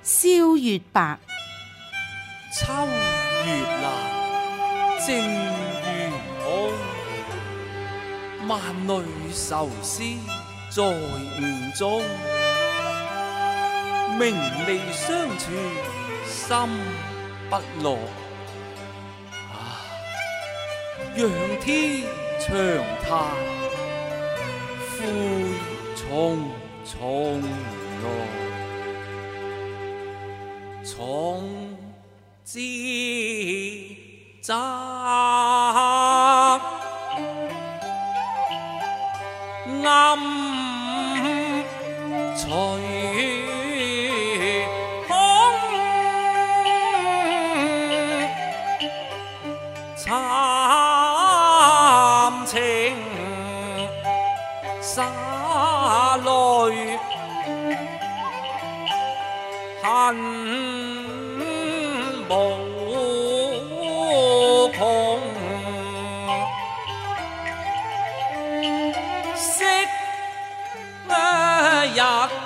蕭月白。 秋月難，正如痛。萬類愁思在吳中。名利相處心不樂。仰天長嘆悔匆匆來。從知責暗隨空，慘情灑淚恨無窮。昔日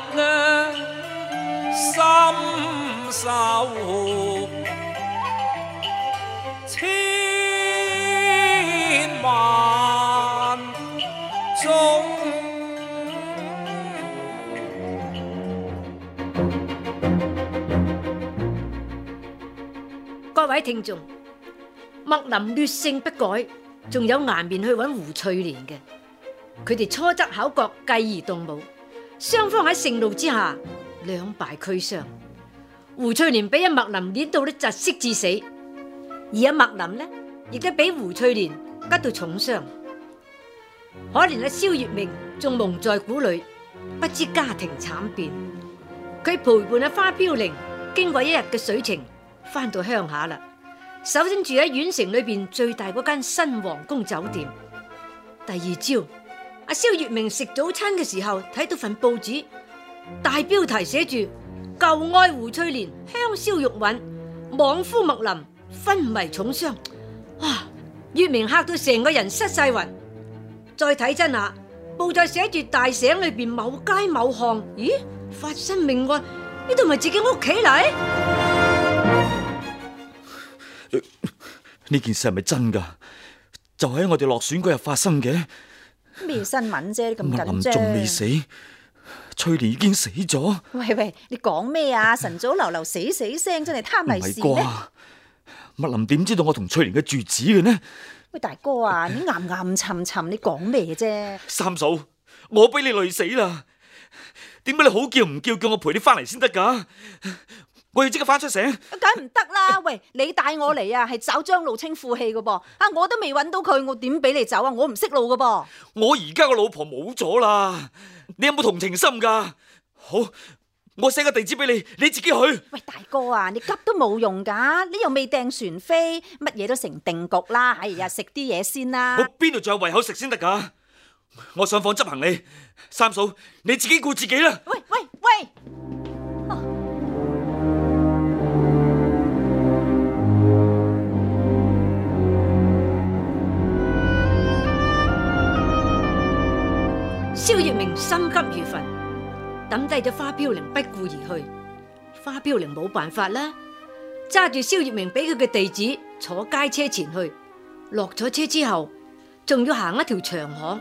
深仇千萬種。 各位聽眾，麥林劣性不改，仲有顏面去揾胡翠蓮嘅。佢哋初則考角，繼而動武，雙方喺盛怒之下兩敗俱傷。胡翠蓮俾阿麥林捏到咧窒息致死，而阿麥林呢亦都俾胡翠蓮吉到重傷。可憐阿蕭月明仲蒙在鼓裏，不知家庭慘變。佢陪伴阿花飄零經過一日嘅水程，翻到鄉下啦。首先住喺縣城裏邊最大嗰間新皇宮酒店。第二朝，阿蕭月明食早餐嘅時候睇到份報紙，大標題寫住舊愛胡翠蓮香消玉殞，莽夫麥林昏迷重傷。哇！月明嚇到成個人失晒魂。再睇真下，報再寫住大省裏邊某街某巷，咦？發生命案，呢度咪自己屋企嚟？ 呢件事係咪真噶？就喺我哋落選嗰日發生嘅。 咩新聞啫？咁緊張。 麥林仲未死，翠蓮已經死咗。 喂，你講咩啊？晨早流流死聲，真係貪利是咩？ 麥林點知道我同翠蓮嘅住址嘅呢？ 喂，大哥啊，你暗沉，你講咩啫？ 三嫂，我俾你累死啦！點解你好叫唔叫我陪你翻嚟先得噶？我要即刻翻出城。 梗唔得啦！喂，你帶我嚟啊，係找張露清負氣噶噃。我都未揾到佢，我點俾你走啊？我唔識路噶噃。 我而家個老婆冇咗啦，你有冇同情心噶？好，我寫個地址俾你，你自己去。 喂，大哥啊，你急都冇用噶，你又未訂船飛，乜嘢都成定局啦。哎呀，食啲嘢先啦。 我邊度仲有胃口食先得噶？我上房執行李。三嫂，你自己顧自己啦。 喂！ 蕭月明心急如焚，抌低咗花飄零不顧而去。花飄零冇辦法啦，揸住蕭月明俾佢嘅地址，坐街車前去。落咗車之後，仲要行一條長巷。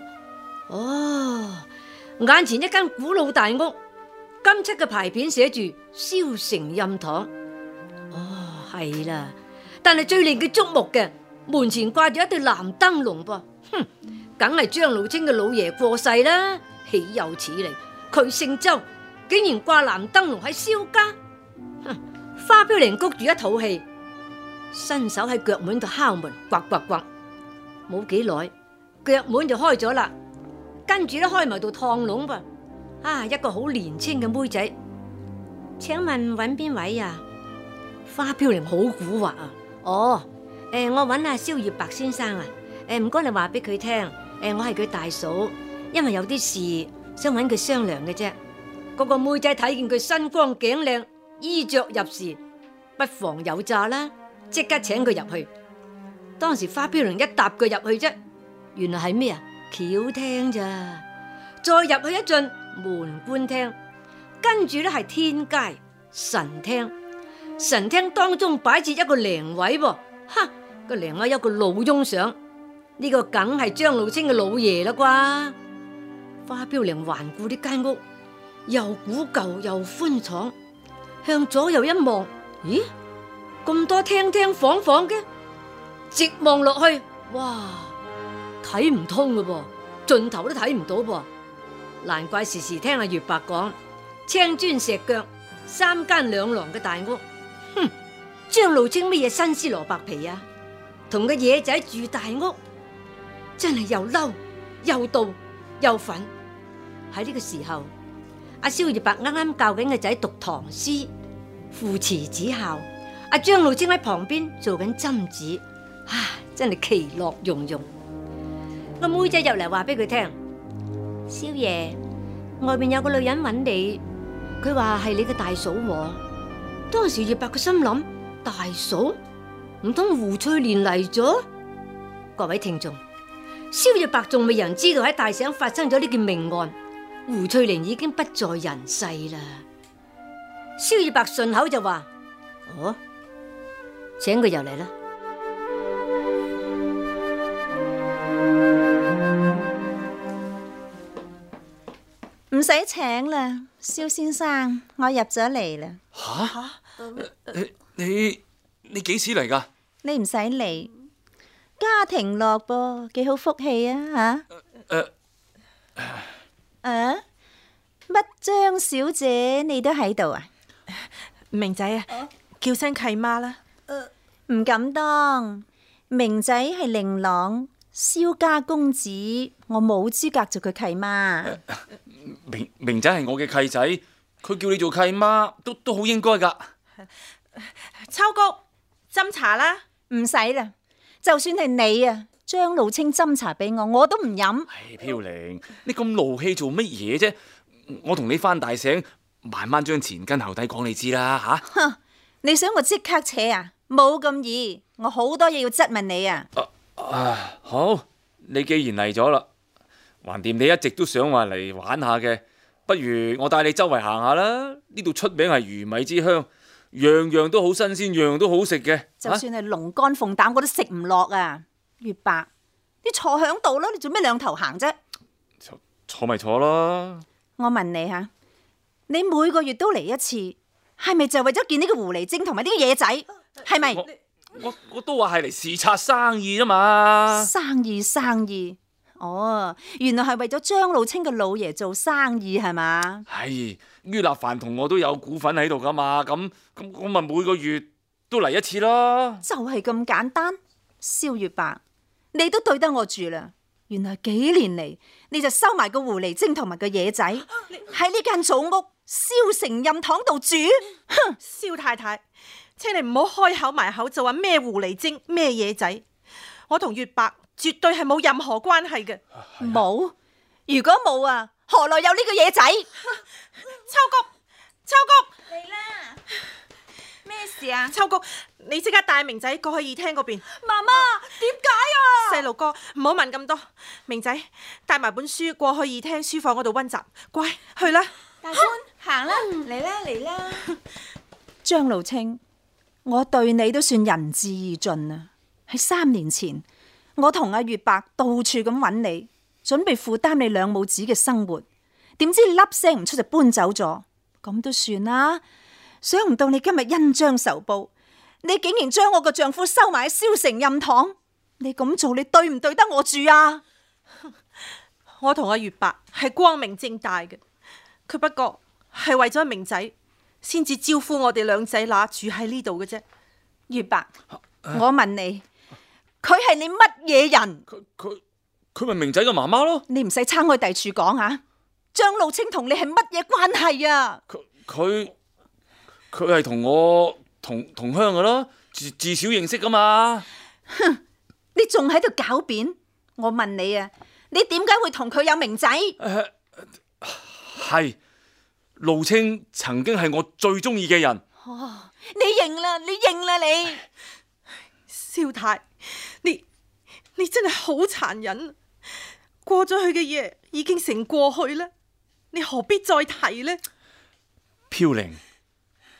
眼前一間古老大屋，金漆嘅牌匾寫住蕭城蔭堂。係啦，但係最令佢矚目嘅，門前掛住一對藍燈籠噃。梗係張老清嘅老爺過世啦，豈有此理！佢姓周，竟然掛藍燈籠喺蕭家。花飄零谷住一肚氣，伸手喺腳門度敲門，呱呱呱。冇幾耐，腳門就開咗啦，跟住咧開埋道趟籠噃。一個好年輕嘅妹仔，請問揾邊位啊？花飄零好蠱惑啊！我揾阿蕭月白先生啊。唔該，你話俾佢聽。我係佢大嫂，因為有啲事想揾佢商量嘅啫。嗰個妹仔睇見佢身光頸靚，衣着入時，不妨有詐啦，即刻請佢入去。當時花飄零一搭佢入去啫，原來係咩啊？轎廳咋？再入去一進門官廳，跟住咧係天階， 神廳。神廳當中擺設一個靈位噃，哈，個靈位有個老翁相，呢個梗係張老清嘅老爺啦啩。花飄零環顧呢間屋，又古舊又寬敞，向左右一望，咦，咁多廳廳房房嘅，直望落去，哇，睇唔通㗎噃，盡頭都睇唔到噃。難怪時時聽阿月白講青磚石腳3間2廊嘅大屋。哼，張老清乜嘢新絲蘿蔔皮啊？同個野仔住大屋，真係又嬲又妒又憤。喺呢個時候，阿蕭月白啱啱教緊個仔讀唐詩，父慈子孝。阿張老清喺旁邊做緊針子，真係其樂融融。個妹仔入嚟話俾佢聽：蕭爺，外面有個女人揾你，佢話係你嘅大嫂喎。當時月白個心諗：大嫂，唔通胡翠蓮嚟咗？各位聽眾，蕭月白仲未人知道喺大省發生咗呢件命案。胡翠蓮已經不在人世啦。蕭月白順口就話：哦，請佢入嚟啦。 唔使請啦，蕭先生，我入咗嚟啦。 吓？你幾時嚟噶？ 你唔使嚟，家庭樂噃，幾好福氣啊吓！乜張小姐你都喺度啊？ 明仔啊，叫聲契媽啦。 唔敢當，明仔係令郎，蕭家公子，我冇資格做佢契媽。 明仔係我嘅契仔，佢叫你做契媽都好應該噶。 秋菊，斟茶啦。 唔使啦，就算係你啊，張老清斟茶俾我都唔飲。 飄零，你咁勞氣做乜嘢啫？我同你翻大醒，慢慢將前跟後底講你知啦吓。 哼，你想我即刻扯啊？冇咁易，我好多嘢要質問你啊。 好，你既然嚟咗啦，橫掂你一直都想話嚟玩下嘅，不如我帶你周圍行下啦。呢度出名係魚米之鄉，樣樣都好新鮮，樣樣都好食嘅。 就算係龍肝鳳膽，我都食唔落啊！月白，你坐響度啦，你做咩兩頭行啫？ 坐咪坐咯。 我問你吓，你每個月都嚟一次，係咪就係為咗見呢個狐狸精同埋呢個野仔？係咪？ 我都話係嚟視察生意啫嘛。 生意，哦，原來係為咗張老清嘅老爺做生意係嘛？ 係，于立凡同我都有股份喺度噶嘛，咁我咪每個月都嚟一次咯。 就係咁簡單。蕭月白，你都對得我住啦。原來幾年嚟，你就收埋個狐狸精同埋個野仔喺呢間祖屋蕭成蔭堂度住。 哼，蕭太太，請你唔好開口埋口就話咩狐狸精咩野仔，我同月白絕對係冇任何關係嘅。 冇？如果冇啊，何來有呢個野仔？ 秋菊嚟啦！咩事啊？ 秋菊，你即刻帶明仔過去二廳嗰邊。 媽媽，點解啊？ 細路哥，唔好問咁多。明仔，帶埋本書過去二廳書房嗰度溫習。乖，去啦。 大官，行啦，嚟啦。張老清，我對你都算仁至義盡啊！喺3年前，我同阿月白到處咁揾你，準備負擔你兩母子嘅生活，點知粒聲唔出就搬走咗，咁都算啦。想唔到你今日恩將仇報，你竟然將我個丈夫收埋喺蕭成蔭堂，你咁做你對唔對得我住啊？ 我同阿月白係光明正大嘅，佢不過係為咗明仔先至招呼我哋兩仔乸住喺呢度嘅啫。 月白，我問你，佢係你乜嘢人？ 佢咪明仔嘅媽媽咯。 你唔使撐開第處講吓。張老清同你係乜嘢關係啊？ 佢係同我同鄉噶咯，自小認識噶嘛。 哼，你仲喺度狡辯？我問你啊，你點解會同佢有明仔？ 係老清曾經係我最中意嘅人。 哦，你認啦，你蕭太，你真係好殘忍。過咗去嘅嘢已經成過去啦，你何必再提呢？ 飄零，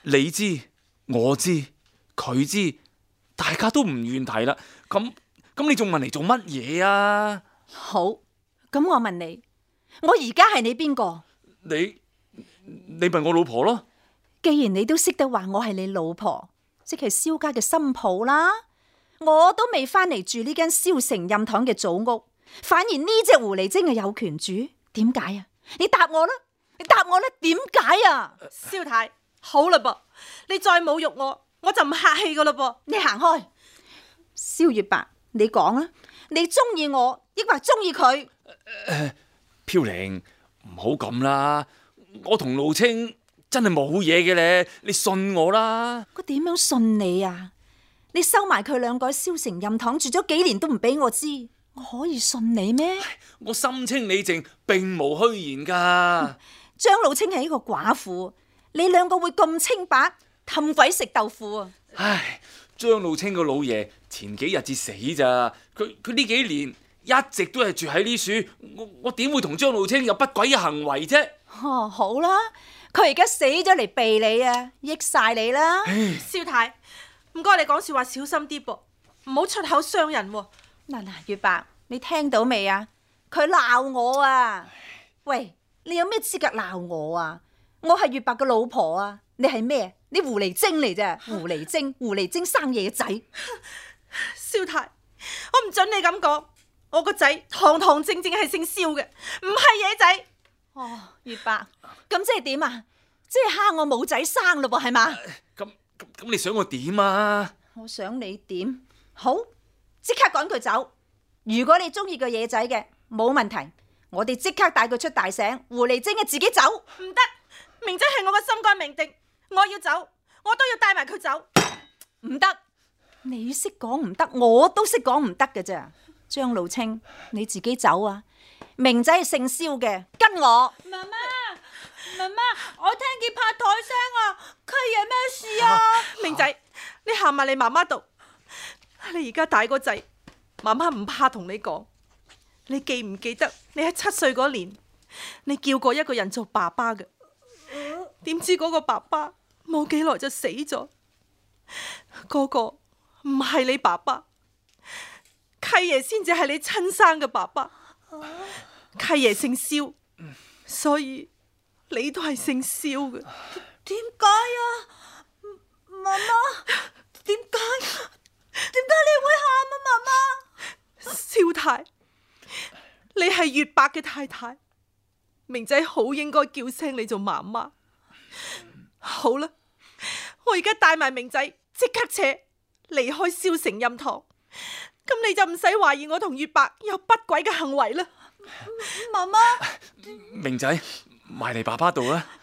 你知，我知，佢知，大家都唔願提啦。咁你仲問嚟做乜嘢啊？ 好，咁我問你，我而家係你邊個？ 你問我老婆咯。 既然你都識得話我係你老婆，即係蕭家嘅新抱啦。我都未翻嚟住呢間蕭成蔭堂嘅祖屋，反而呢隻狐狸精係有權住，點解啊？你答我啦，點解啊？ 蕭太，好啦噃，你再侮辱我，我就唔客氣噶啦噃。 你行開，蕭月白，你講啊，你中意我，抑或中意佢？ 飄零，唔好咁啦，我同露清真係冇嘢嘅咧，你信我啦。 我點樣信你啊？你收埋佢兩個喺蕭成蔭堂住咗幾年都唔俾我知，我可以信你咩？ 我心清理淨，並無虛言噶。 張露清係一個寡婦，你兩個會咁清白，氹鬼食豆腐啊！ 唉，張露清個老爺前幾日至死咋，佢呢幾年一直都係住喺呢處，我點會同張露清有不軌嘅行為啫？ 哦，好啦，佢而家死咗嚟避你啊，益晒你啦。 蕭太，唔該你講說話小心啲噃，唔好出口傷人喎。 嗱，月白，你聽到未啊？佢鬧我啊！喂，你有咩資格鬧我啊？我係月白嘅老婆啊！你係咩？你狐狸精嚟啫！狐狸精生野仔。 蕭太，我唔准你咁講，我個仔堂堂正正係姓蕭嘅，唔係野仔。 哦，月白，咁即係點啊？即係蝦我冇仔生咯噃，係嘛？ 咁你想我點啊？ 我想你點？好，即刻趕佢走。如果你中意個野仔嘅，冇問題，我哋即刻帶佢出大省。狐狸精嘅自己走。 唔得，明仔係我嘅心肝命定，我要走，我都要帶埋佢走。 唔得，你識講唔得，我都識講唔得嘅咋。張露清，你自己走啊！明仔係姓蕭嘅，跟我。 媽媽，我聽見拍台聲啊！契爺咩事啊？ 明仔，你行埋你媽媽度。你而家大個仔，媽媽唔怕同你講。你記唔記得你喺7歲嗰年，你叫過一個人做爸爸嘅？點知嗰個爸爸冇幾耐就死咗。嗰個唔係你爸爸，契爺先至係你親生嘅爸爸。契爺姓蕭，所以你都係姓蕭嘅。 點解啊？媽媽，點解你會喊啊？媽媽， 蕭太，你係月白嘅太太，明仔好應該叫聲你做媽媽。好啦，我而家帶埋明仔即刻扯離開蕭成蔭堂，咁你就唔使懷疑我同月白有不軌嘅行為啦。 媽媽， 明仔，埋嚟爸爸度啦。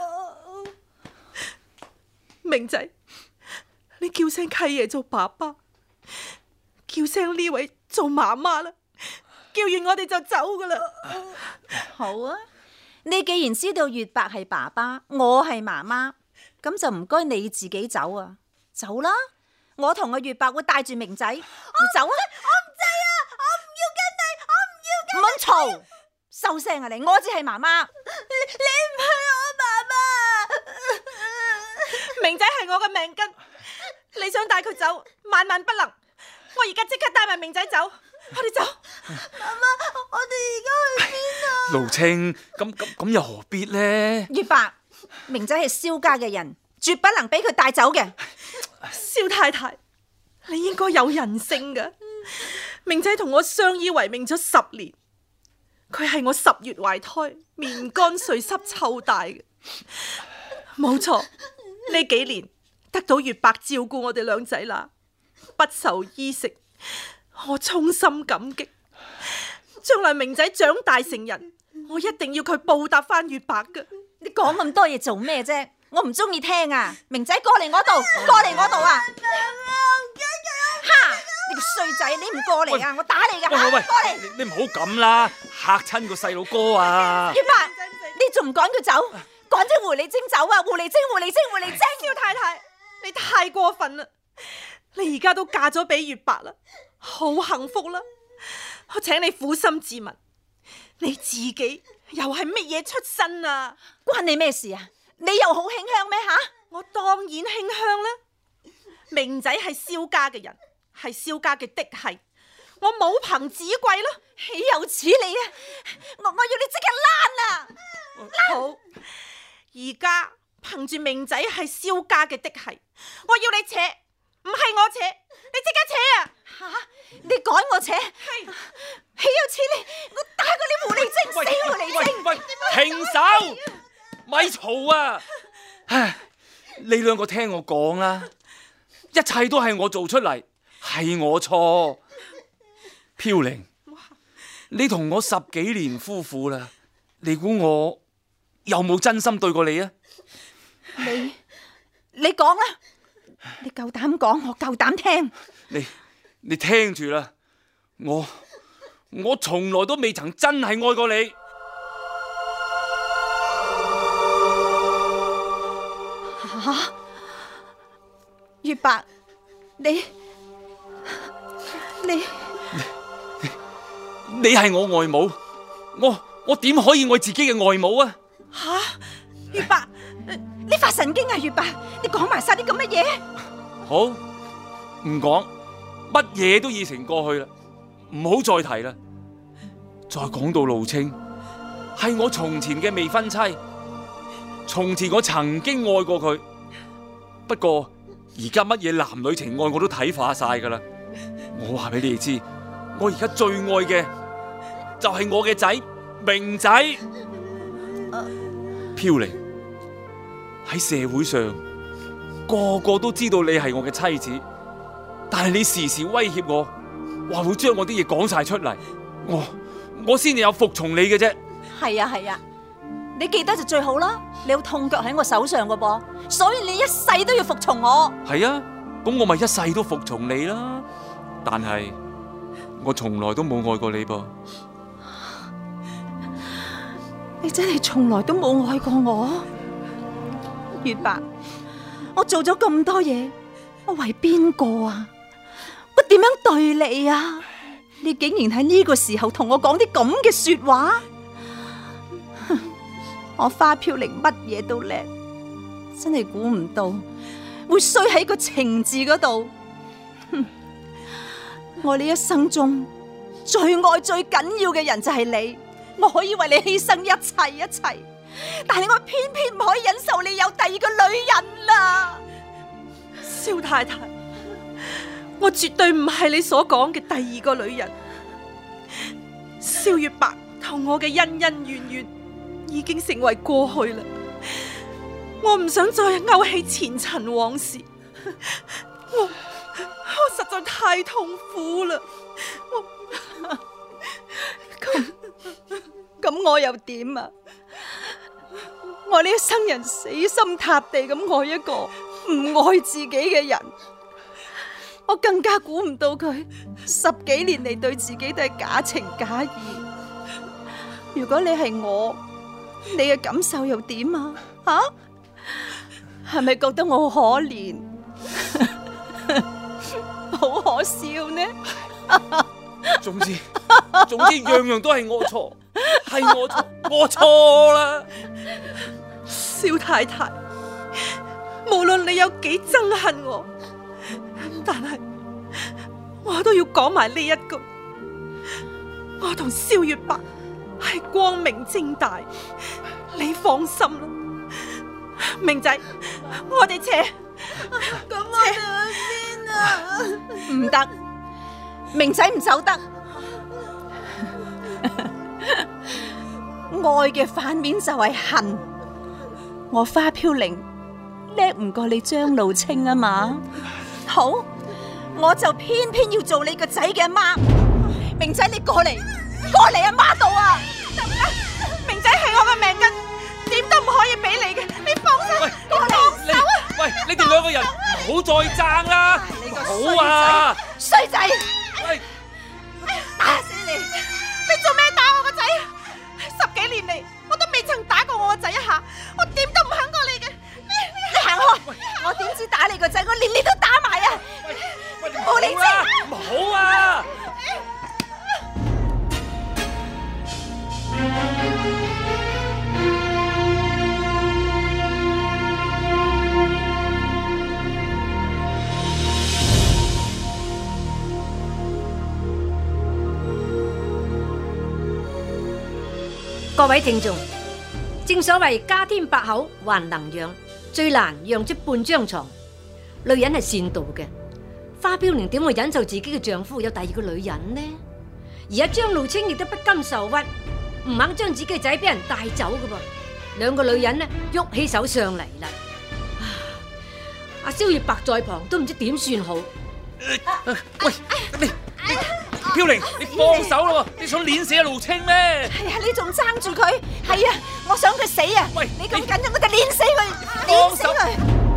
明仔，你叫聲契爺做爸爸，叫聲呢位做媽媽啦。叫完我哋就走噶啦。 好啊，你既然知道月白係爸爸，我係媽媽，咁就唔該你自己走啊。走啦，我同阿月白會帶住明仔，你走啊。 我唔制啊！我唔要跟你，我唔要跟你。 唔好嘈，收聲啊你！我只係媽媽， 你唔係我媽媽。 明仔係我嘅命根，你想帶佢走，萬萬不能。我而家即刻帶埋明仔走，我哋走。 媽媽，我哋而家去邊啊？ 露清，咁又何必呢？ 月白，明仔係蕭家嘅人，絕不能俾佢帶走嘅。 蕭太太，你應該有人性噶。明仔同我相依為命咗10年，佢係我10月懷胎，面乾水濕湊大嘅。冇錯，呢幾年得到月白照顧我哋兩仔啦，不愁衣食，我衷心感激。將來明仔長大成人，我一定要佢報答翻月白噶。 你講咁多嘢做咩啫？我唔中意聽啊！明仔過嚟我度，過嚟我度啊！哈！你個衰仔，你唔過嚟啊！我打你噶！ 喂， 過嚟！ 你唔好咁啦，嚇親個細路哥啊！ 月白，你仲唔趕佢走？趕隻狐狸精走啊！狐狸精，狐狸精，狐狸精！ 蕭太太，你太過分啦！你而家都嫁咗俾月白啦，好幸福啦！我請你苦心自問，你自己又係乜嘢出身啊？ 關你咩事啊？你又好馨香咩吓？ 我當然馨香啦。明仔係蕭家嘅人，係蕭家嘅嫡系，我母憑子貴啦。 豈有此理啊！我要你即刻躝啊！ 好，而家憑住明仔係蕭家嘅嫡系，我要你扯，唔係我扯，你即刻扯啊！ 吓，你趕我扯？係，豈有此理！我打過你狐狸精，死狐狸精！ 喂，停手，咪嘈啊！唉，你兩個聽我講啦，一切都係我做出嚟，係我錯。飄零，你同我10幾年夫婦啦，你估我有冇真心對過你啊？ 你講啦，你夠膽講，我夠膽聽。 你聽住啦，我從來都未曾真係愛過你。 吓，月白，你係我外母，我點可以愛自己嘅外母啊？ 吓，月白，你發神經啊！月白，你講埋晒啲咁嘅嘢。 好，唔講，乜嘢都已成過去啦，唔好再提啦。再講到露清，係我從前嘅未婚妻，從前我曾經愛過佢，不過而家乜嘢男女情愛我都睇化晒噶啦。我話俾你哋知，我而家最愛嘅就係我嘅仔明仔。飄零，喺社會上個個都知道你係我嘅妻子，但係你時時威脅我，話會將我啲嘢講晒出嚟，我先至有服從你嘅啫。 係啊，你記得就最好啦。你有痛腳喺我手上噶噃，所以你一世都要服從我。 係啊，咁我咪一世都服從你啦。但係我從來都冇愛過你噃。 你真係從來都冇愛過我，月白。我做咗咁多嘢，我為邊個啊？我點樣對你啊？你竟然喺呢個時候同我講啲咁嘅說話？我花飄零乜嘢都叻，真係估唔到會衰喺個情字嗰度。我呢一生中最愛最緊要嘅人就係你，我可以為你犧牲一切，但係我偏偏唔可以忍受你有第二個女人啦。 蕭太太，我絕對唔係你所講嘅第二個女人。蕭月白同我嘅恩恩怨怨已經成為過去啦，我唔想再勾起前塵往事。我實在太痛苦啦。 咁我又點啊？我呢一生人死心塌地咁愛一個唔愛自己嘅人，我更加估唔到佢10幾年嚟對自己都係假情假意。如果你係我，你嘅感受又點啊？係咪覺得我可憐？好可笑呢？ 總之樣樣都係我錯，係我錯，我錯啦。 蕭太太，無論你有幾憎恨我，但係我都要講埋呢一句：我同蕭月白係光明正大，你放心啦。明仔，我哋扯。 咁我哋去邊啊？ 唔得，明仔唔走得。愛嘅反面就係恨。我花飄零叻唔過你張露清啊嘛。好，我就偏偏要做你個仔嘅阿媽。明仔，你過嚟阿媽度啊！ 明仔係我嘅命根，點都唔可以俾你嘅。你放手，我放手啊！ 喂，你哋兩個人唔好再爭啦，好啊！ 衰仔， 喂， 打死你！ 你做咩打我個仔？10幾年嚟，我都未曾打過我個仔一下，我點都唔肯過你嘅。 你行開！我點知打你個仔？我連你都打埋啊！狐狸精！ 唔好啊！ 各位聽眾，正所謂家添百口還能養，最難養出半張床。女人係善妒嘅，花飄玲點會忍受自己嘅丈夫有第二個女人呢？而家張露清亦都不甘受屈，唔肯將自己嘅仔俾人帶走嘅噃。兩個女人呢，喐起手上嚟啦。阿蕭月白在旁都唔知點算好。 喂，你飄玲，你放手啦！你想碾死阿露清咩？ 係啊，你仲爭住佢？係啊，我想佢死啊！ 喂， 你咁緊張，我就碾死佢，碾死佢！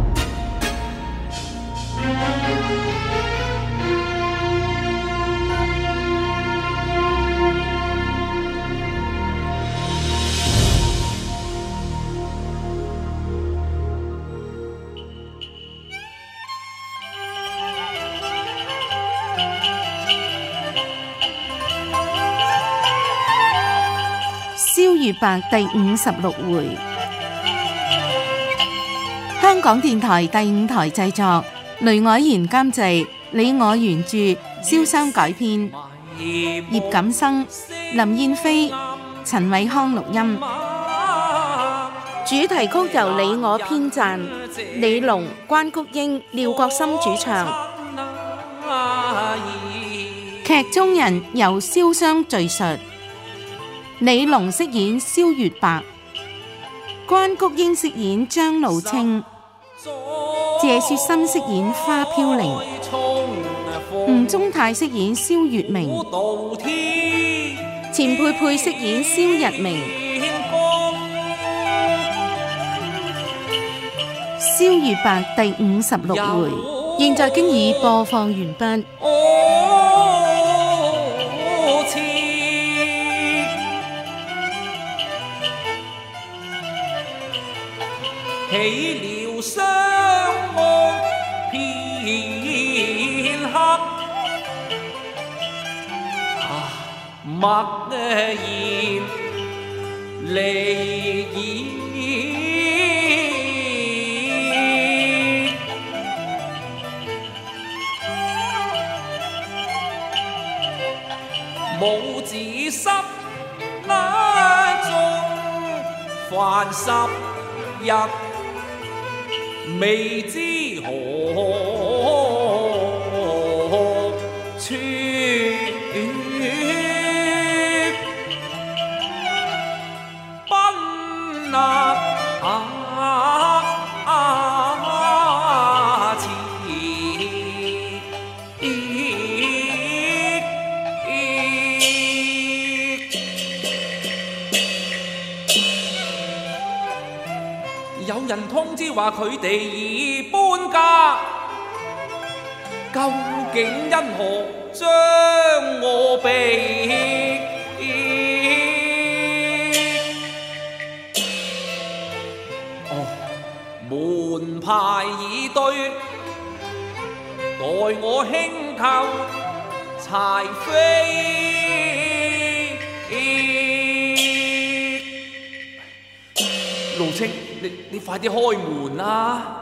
蕭月白第56回，香港電台第5台製作，雷凱賢監製，李我原著，蕭湘改編，葉錦生、林燕飛、陳偉康錄音，主題曲由李我編撰，李龍、關菊英、廖國森主唱，劇中人由蕭湘敘述。李龍飾演蕭月白，關菊英飾演張露清，謝雪心飾演花飄玲，吳宗泰飾演蕭月明，錢佩佩飾演蕭日明。蕭月白第56回，現在經已播放完畢。 起了相愛片刻，默然離異，母子心那縱凡10日。未知何處，奔納前。有人通知話佢哋已搬家，究竟因何將我避？門牌已對，待我輕叩柴扉。露清，你快啲開門啦！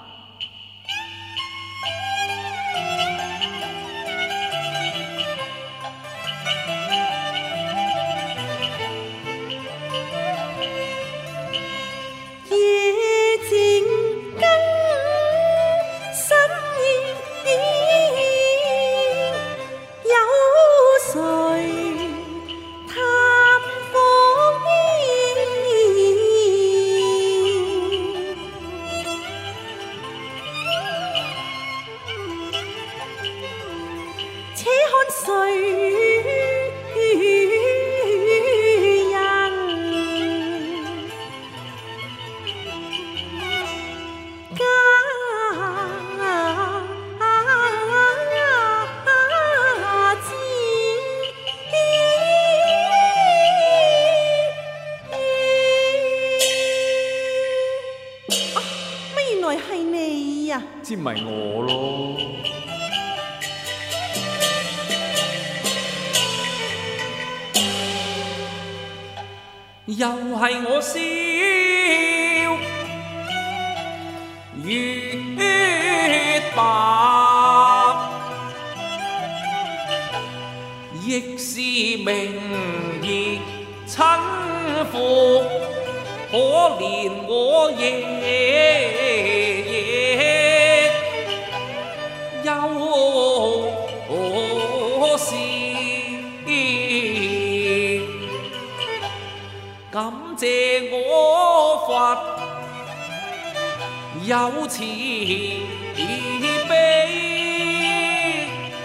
知咪我咯，又係我蕭月白，亦是明月親父，可憐我亦有事，感謝我佛有慈悲，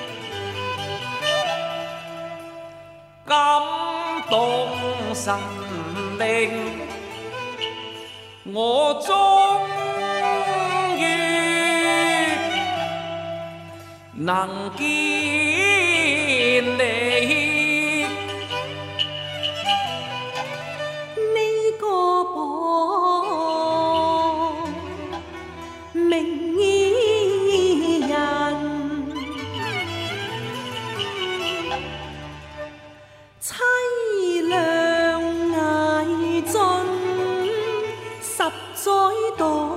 感動神靈，我終於能見你。 呢個榜名醫人，凄涼捱盡10載毒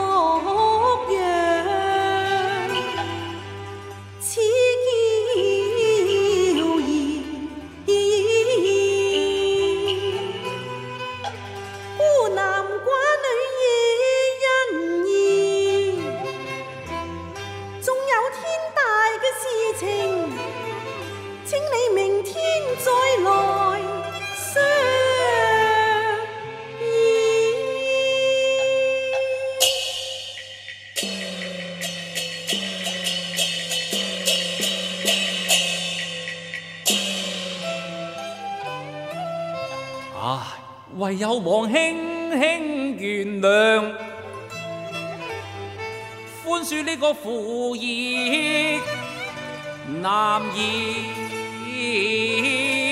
藥，此嬌兒孤男寡女亦欣宜，仲有天大嘅事情，請你明天再來相議。 唉，唯有望卿卿原諒，寬恕呢個負義男兒。